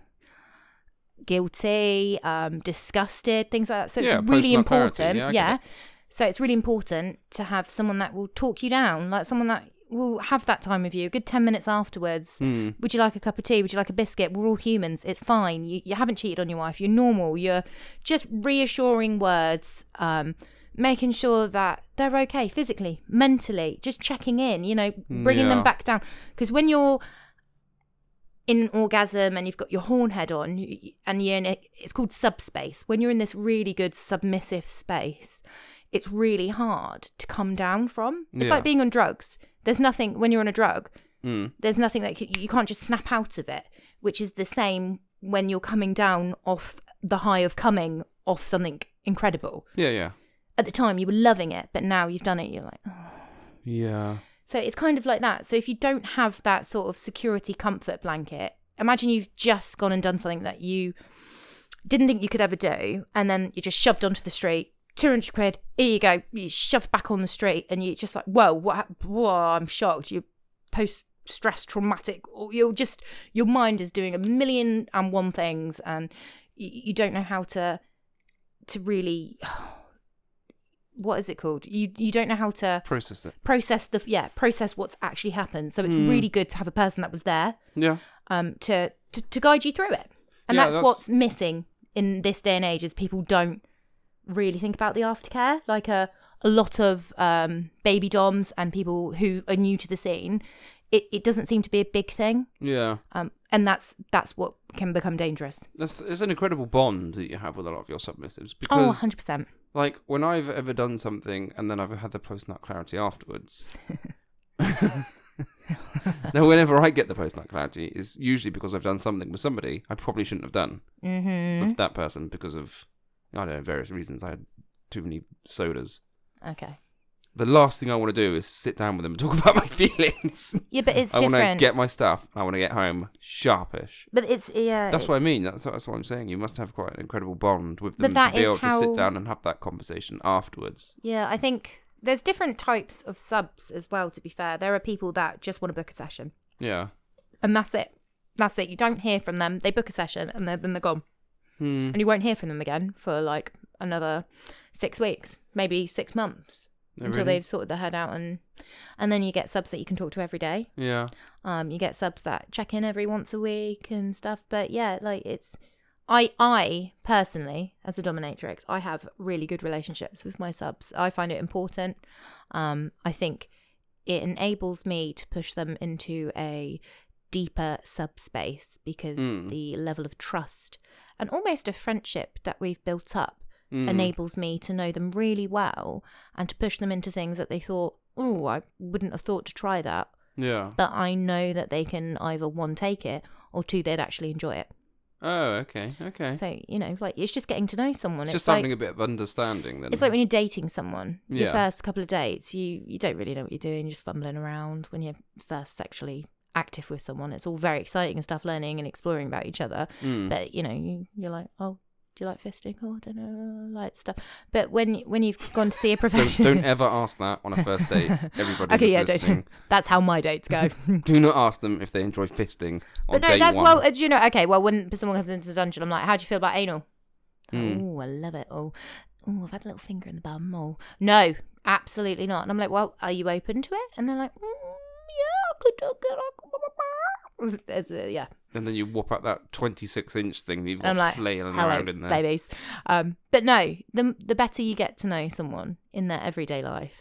guilty, um, disgusted, things like that. So Yeah, it's really post-nut clarity. important. Yeah, I get yeah. it. So it's really important to have someone that will talk you down, like someone that will have that time with you, a good ten minutes afterwards. Mm. Would you like a cup of tea? Would you like a biscuit? We're all humans. It's fine. You, you haven't cheated on your wife. You're normal. You're just reassuring words, um, making sure that they're okay physically, mentally, just checking in, you know, bringing Yeah. them back down. Because when you're in an orgasm and you've got your horn head on you- and you're in a, it's called subspace. When you're in this really good submissive space, it's really hard to come down from. It's Yeah. like being on drugs. There's nothing, when you're on a drug, Mm. there's nothing that you, you can't just snap out of it, which is the same when you're coming down off the high of coming off something incredible. Yeah, yeah. At the time, you were loving it, but now you've done it, you're like, oh. Yeah. So it's kind of like that. So if you don't have that sort of security comfort blanket, imagine you've just gone and done something that you didn't think you could ever do, and then you're just shoved onto the street, two hundred quid, here you go, you shoved back on the street, and you're just like, whoa, what, hap- whoa, I'm shocked. You're post-stress traumatic, or you're just, your mind is doing a million and one things, and you, you don't know how to, to really, what is it called? You you don't know how to Process it. process the yeah process what's actually happened. So it's Mm. really good to have a person that was there Yeah. um to to, to guide you through it. And Yeah, that's, that's- what's missing in this day and age, is people don't really think about the aftercare. Like a a lot of um baby doms and people who are new to the scene, it, it doesn't seem to be a big thing. Yeah. Um and that's that's what can become dangerous. That's, it's an incredible bond that you have with a lot of your submissives Oh, because, one hundred percent. like, when I've ever done something and then I've had the post-nut clarity afterwards. Now, whenever I get the post-nut clarity, it's usually because I've done something with somebody I probably shouldn't have done Mhm. with that person because of, I don't know, various reasons. I had too many sodas. Okay. The last thing I want to do is sit down with them and talk about my feelings. Yeah, but it's I want to different. get my stuff. I want to get home sharpish. But it's yeah. That's it- what I mean. That's, that's what I'm saying. You must have quite an incredible bond with them But that to be is able to how- sit down and have that conversation afterwards. Yeah, I think there's different types of subs as well, to be fair. There are people that just want to book a session, Yeah. and that's it. That's it. You don't hear from them. They book a session and they're, then they're gone. Hmm. And you won't hear from them again for like another six weeks, maybe six months, Oh, until really? they've sorted their head out. And and then you get subs that you can talk to every day. Yeah. Um, you get subs that check in every once a week and stuff. But yeah, like it's, I I personally, as a dominatrix, I have really good relationships with my subs. I find it important. Um, I think it enables me to push them into a deeper subspace because Mm. the level of trust and almost a friendship that we've built up Mm. enables me to know them really well and to push them into things that they thought, oh, I wouldn't have thought to try that. Yeah. But I know that they can either one, take it, or two, they'd actually enjoy it. Oh, okay, okay. So, you know, like it's just getting to know someone. It's It's, just like, having a bit of understanding then. it's like when you're dating someone, your Yeah. first couple of dates, you, you don't really know what you're doing, you're just fumbling around when you're first sexually active with someone. It's all very exciting and stuff, learning and exploring about each other. Mm. But, you know, you, you're like, oh, do you like fisting? Oh, I don't know, I like stuff. But when when you've gone to see a Don't, professional... don't ever ask that on a first date. Everybody Okay, yeah, that's listening. don't. That's how my dates go. Do not ask them if they enjoy fisting on But no, day that's one. well. uh, Do you know? Okay, well, when someone comes into the dungeon, I'm like, "How do you feel about anal?" Mm. Oh, I love it. Oh, oh, I've had a little finger in the bum. Oh, no, absolutely not. And I'm like, "Well, are you open to it?" And they're like, mm, "Yeah, I could do it." There's a, yeah. And then you whop out that twenty-six inch thing that you've And I'm got like, flailing "Hello, around in there. babies." Um, but no, the the better you get to know someone in their everyday life,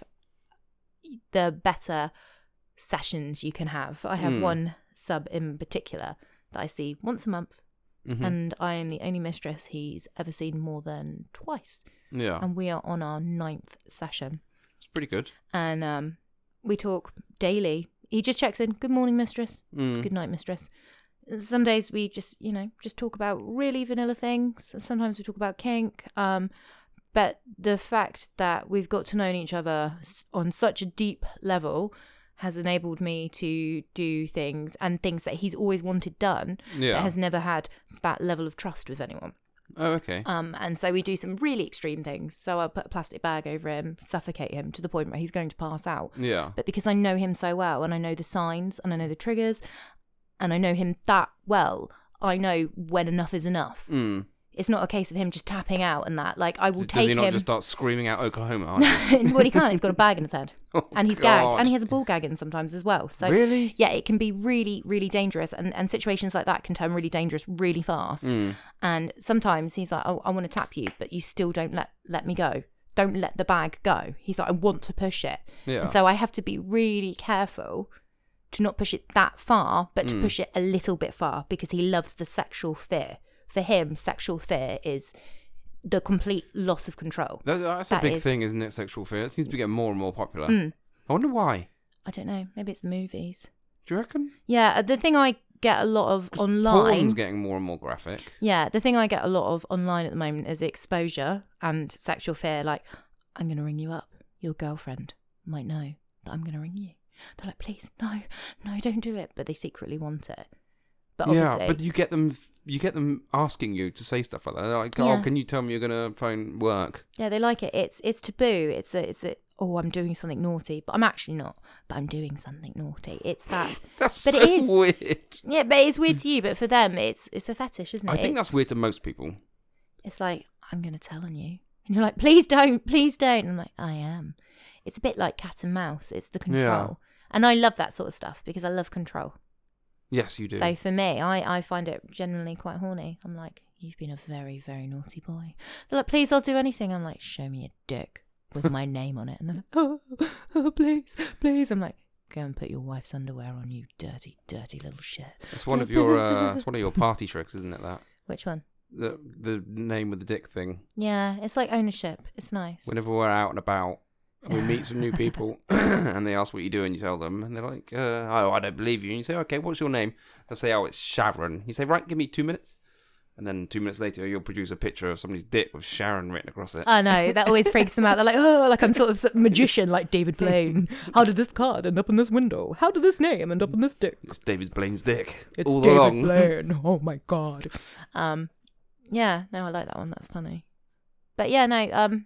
the better sessions you can have. I have Mm. one sub in particular that I see once a month. Mhm. And I am the only mistress he's ever seen more than twice. Yeah, And we are on our ninth session. it's pretty good. And um, we talk daily. He just checks in, good morning, mistress. Mm. Good night, mistress. Some days we just, you know, just talk about really vanilla things. Sometimes we talk about kink. Um, but the fact that we've got to know each other on such a deep level has enabled me to do things and things that he's always wanted done, Yeah. but has never had that level of trust with anyone. Oh, okay. Um, and so we do some really extreme things. So I'll put a plastic bag over him, suffocate him to the point where he's going to pass out. Yeah. But because I know him so well and I know the signs and I know the triggers and I know him that well, I know when enough is enough. Mm. It's not a case of him just tapping out and that. Like, I will Does take he not him. just start screaming out Oklahoma? Aren't you? Well, he can't. He's got a bag in his head. Oh, And he's gagged. God. And he has a ball gag in sometimes as well. So Really? yeah, it can be really, really dangerous. And, and situations like that can turn really dangerous really fast. Mm. And sometimes he's like, oh, I want to tap you, but you still don't let, let me go. Don't let the bag go. He's like, I want to push it. Yeah. And so I have to be really careful to not push it that far, but to Mm. push it a little bit far because he loves the sexual fear. For him, sexual fear is the complete loss of control. That, that's a That big is- thing, isn't it? Sexual fear. It seems to be getting more and more popular. Mm. I wonder why. I don't know. Maybe it's the movies. Do you reckon? Yeah, the thing I get a lot of 'Cause online. Porn's getting more and more graphic. Yeah, the thing I get a lot of online at the moment is exposure and sexual fear. Like, I'm going to ring you up. Your girlfriend might know that I'm going to ring you. They're like, please, no, no, don't do it. But they secretly want it. But obviously, Yeah, but you get them. You get them asking you to say stuff like that. They're like, Yeah. "Oh, can you tell me you're gonna phone work?" yeah, they like it. It's it's taboo. It's a, it's a, oh, I'm doing something naughty, but I'm actually not. But I'm doing something naughty. It's that. That's But so it is. weird. Yeah, but it's weird to you. But for them, it's it's a fetish, isn't it? I think It's- that's weird to most people. It's like, I'm going to tell on you. And you're like, please don't, please don't. And I'm like, I am. It's a bit like cat and mouse. It's the control. And I love that sort of stuff because I love control. Yes, you do. So for me, I, I find it generally quite horny. I'm like, you've been a very, very naughty boy. They're like, please, I'll do anything. I'm like, show me a dick with my name on it. And they're like, oh, oh, please, please. I'm like, go and put your wife's underwear on, you dirty, dirty little shit. It's one of your. Uh, it's one of your party tricks, isn't it? That Which one? the the name with the dick thing. Yeah, it's like ownership. It's nice. Whenever we're out and about, and we meet some new people, and they ask what you do, and you tell them, and they're like, uh, "Oh, I don't believe you." And you say, "Okay, what's your name?" They'll say, "Oh, it's Sharon." You say, "Right, give me two minutes." And then two minutes later, you'll produce a picture of somebody's dick with Sharon written across it. I know, that always freaks them out. They're like, oh, like I'm sort of some magician like David Blaine. How did this card end up in this window? How did this name end up in this dick? It's David Blaine's dick. It's all David along. Blaine. Oh my God. Um, yeah, no, I like that one. That's funny. But yeah, no, um,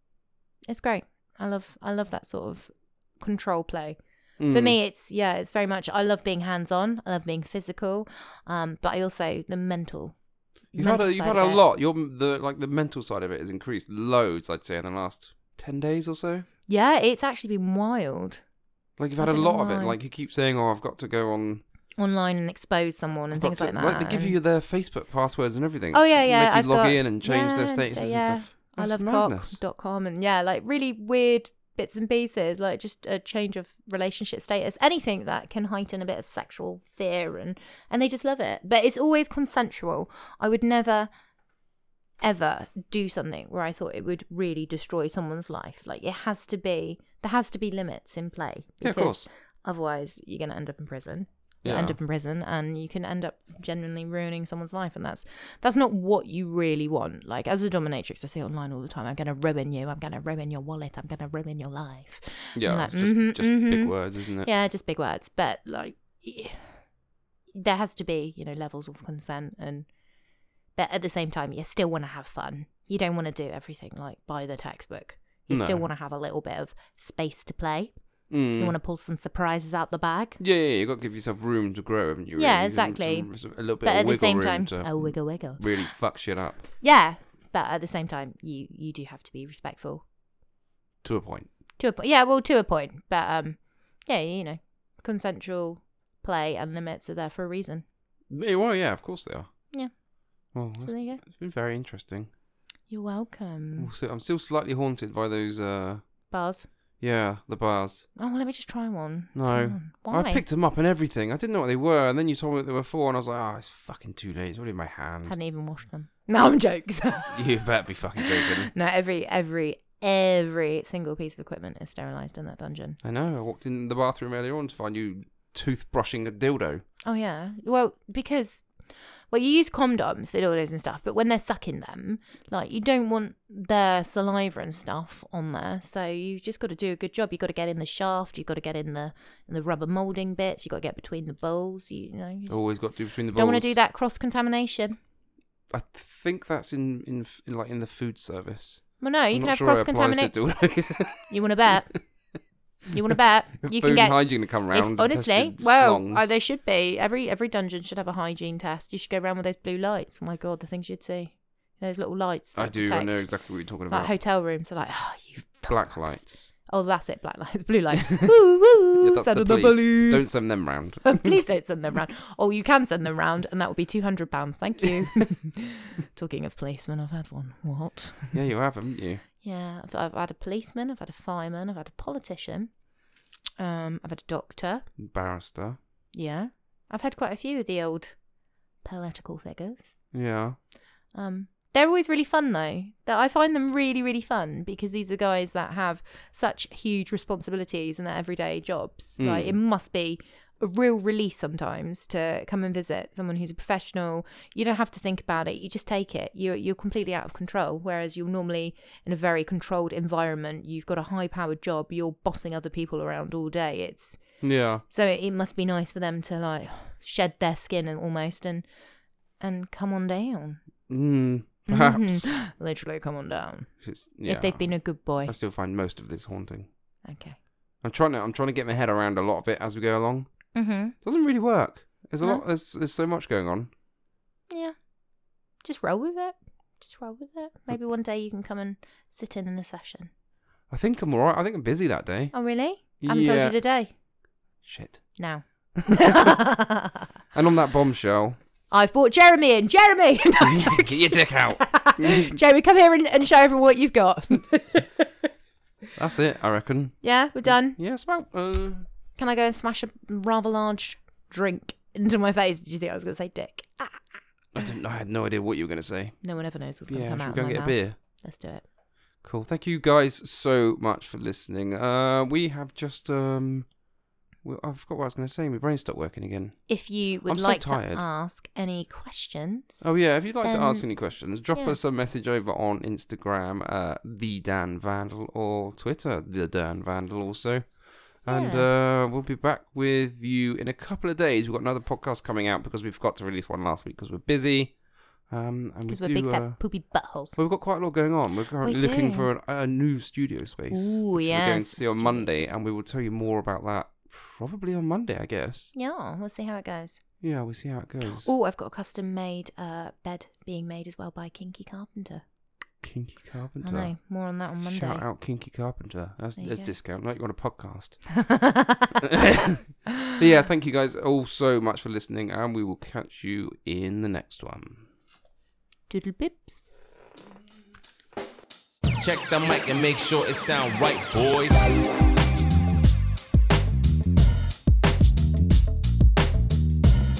it's great. I love, I love that sort of control play. For Mm. me, it's, yeah, it's very much, I love being hands-on. I love being physical. Um, but I also, the mental You've had mental a you've side had a of it. lot. Your the like the mental side of it has increased loads. I'd say in the last ten days or so. Yeah, it's actually been wild. Like you've I had a don't know lot of it. why. Like you keep saying, "Oh, I've got to go on Online and expose someone and I've got things to-" like that. Like they give and- you their Facebook passwords and everything. Oh, yeah, yeah, Make you I've log got- in and change their yeah, statuses yeah. and stuff. I That's love madness. cock dot com and yeah, like really weird bits and pieces, like just a change of relationship status, anything that can heighten a bit of sexual fear, and and they just love it. But it's always consensual. I would never ever do something where I thought it would really destroy someone's life. Like it has to be, there has to be limits in play. Yeah, of course. Otherwise, you're going to end up in prison. You Yeah. end up in prison, and you can end up genuinely ruining someone's life, and that's that's not what you really want. Like as a dominatrix, I see it online all the time. I'm going to ruin you. I'm going to ruin your wallet. I'm going to ruin your life. Yeah, like, it's just, mhm, just big mhm. words, isn't it? Yeah, just big words. But like, yeah, there has to be, you know, levels of consent, and but at the same time, you still want to have fun. You don't want to do everything like by the textbook. You No. still want to have a little bit of space to play. Mm. You want to pull some surprises out the bag. Yeah, yeah, you got to give yourself room to grow, haven't you? Yeah, really? exactly. Some- some- a little bit But of at the wiggle same room time, to oh, wiggle, wiggle. really fuck shit up Yeah, but at the same time, you you do have to be respectful to a point. to a point. Yeah, well, to a point. But um, yeah, you know, consensual play and limits are there for a reason. Yeah, well, yeah, of course they are. Yeah. Well, So that's, there you go. it's been very interesting. You're welcome. Also, I'm still slightly haunted by those. uh Bars. Yeah, the bars. Oh, well, let me just try one. No. Come on. Why? I picked them up and everything. I didn't know what they were, and then you told me what they were for, and I was like, oh, it's fucking too late. It's already in my hand. Hadn't even washed them. No, I'm jokes. You better be fucking joking. No, every every every single piece of equipment is sterilised in that dungeon. I know. I walked in the bathroom earlier on to find you toothbrushing a dildo. Oh yeah. Well, because well, you use condoms for dildos and stuff, but when they're sucking them, like you don't want their saliva and stuff on there. So you've just got to do a good job. You've got to get in the shaft. You've got to get in the in the rubber molding bits. You've got to get between the bowls. You, you know. You just Always got to do between the bowls. don't want to do that cross contamination. I think that's in, in, in like in the food service. Well, no, you I'm can not have sure cross it applies to contamination. dildos. You want to bet? You want to bet? You Food can get. and hygiene to come If, round. honestly, and test well, slongs. uh, they should be. Every every dungeon should have a hygiene test. You should go around with those blue lights. Oh my god, the things you'd see. Those little lights. I that do. I detect, know exactly what you're talking Like about. hotel rooms are like, oh, you. Black lights. Oh, that's it. Black lights, blue lights. Woo woo. Yeah, that's Send the the police. police. Don't send them round. Please don't send them round. Oh, you can send them round, and that would be two hundred pounds. Thank you. Talking of policemen, I've had one. What? Yeah, you have, haven't you? Yeah, I've, I've had a policeman, I've had a fireman, I've had a politician, um, I've had a doctor. Barrister. Yeah, I've had quite a few of the old political figures. Yeah. Um, they're always really fun though. That I find them really, really fun because these are guys that have such huge responsibilities in their everyday jobs. Mm. Like it must be a real release sometimes to come and visit someone who's a professional. You don't have to think about it. You just take it. You're you're completely out of control. Whereas you're normally in a very controlled environment. You've got a high powered job. You're bossing other people around all day. It's Yeah. so it, it must be nice for them to like shed their skin and almost and and come on down. Mm, perhaps. Literally come on down. It's, yeah. If they've been a good boy. I still find most of this haunting. Okay. I'm trying to. I'm trying to get my head around a lot of it as we go along. Mm-hmm. It doesn't really work. There's a No. lot. There's there's so much going on. Yeah. Just roll with it. Just roll with it. Maybe one day you can come and sit in in a session. I think I'm alright. I think I'm busy that day. Oh, really? I haven't told Yeah. you the day. Shit. Now. And on that bombshell, I've brought Jeremy in. Jeremy! No, get your dick out. Jeremy, come here and, and show everyone what you've got. That's it. I reckon. Yeah, we're done. Yeah, it's about. Uh, Can I go and smash a rather large drink into my face? Did you think I was going to say dick? Ah. I didn't. I had no idea what you were going to say. No one ever knows what's going to Yeah, come should out we go of and my get mouth. a beer? Let's do it. Cool. Thank you guys so much for listening. Uh, we have just um, we, I forgot what I was going to say. My brain stopped working again. If you would I'm so like to tired. ask any questions, Oh yeah, if you'd like to Then- ask any questions, drop yeah. us a message over on Instagram, uh, the Dan Vandal, or Twitter, the Dan Vandal also. And uh, we'll be back with you in a couple of days. We've got another podcast coming out because we forgot to release one last week because we're busy. Um, and we because we're do. big fat Uh, poopy buttholes. well, we've got quite a lot going on. We're currently We looking do. for an, a new studio space. Ooh, which We're going to yes, see on studio Monday, space. and we will tell you more about that probably on Monday, I guess. Yeah, we'll see how it goes. Yeah, we'll see how it goes. Oh, I've got a custom made uh, bed being made as well by Kinky Carpenter. Kinky I Carpenter. know, more on that on Monday. Shout out Kinky Carpenter. That's, There you that's go. discount. Like you're on a podcast. But yeah, thank you guys all so much for listening, and we will catch you in the next one. Doodle pips. Check the mic and make sure it sound right, boys.